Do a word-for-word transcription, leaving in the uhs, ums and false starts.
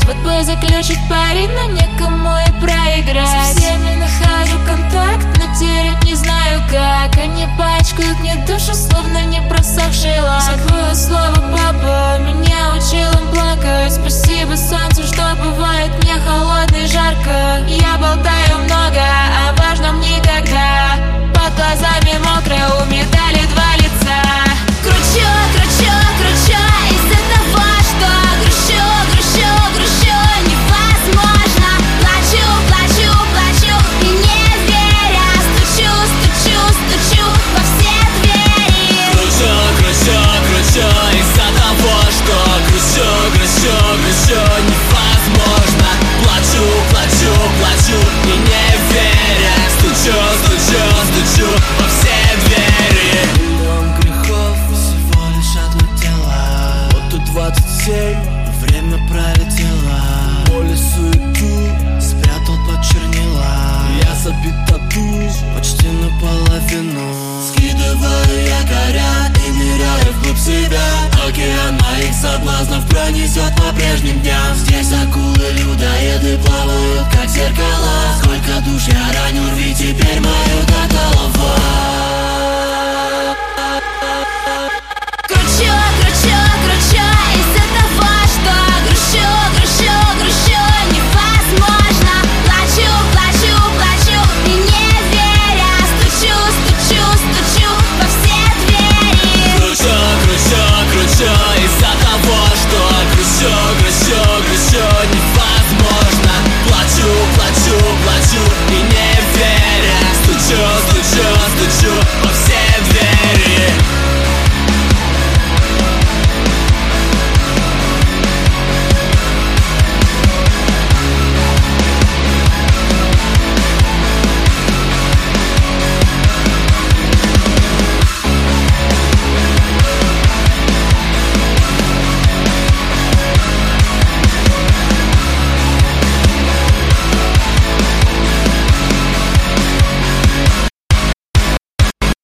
Вот бы заключить парень, но некому и проиграть. Со всеми нахожу контакт, но терять не знаю как. Они пачкают мне душу, словно не просохший лак. Забыла слово папа, меня учил им плакать. Спасибо солнцу, что бывает мне холодно и жарко. Я болтаю много, о важном никогда. Под глазами мокрое, у медали два лица. Кручу, кручу, кручу из-за того, что грущу, грущу, грущу невозможно. Плачу, плачу, плачу и не веря, стучу, стучу, стучу во все двери. Кручу, кручу, кручу из-за того, что грущу, грущу, грущу невозможно. Плачу, плачу, плачу и не веря, стучу, стучу, стучу во все двери. Миллион грехов всего лишь отлетело. Вот тут двадцать семь, время пролетело. Боль и суету спрятал под чернила. Я забит тату почти наполовину. Скидываю якоря и ныряю вглубь себя. Океан моих соблазнов пронесет по прежним дням. Здесь акулы, людоеды плавают как зеркала. Сколько душ я ранил, ведь теперь мою до голова.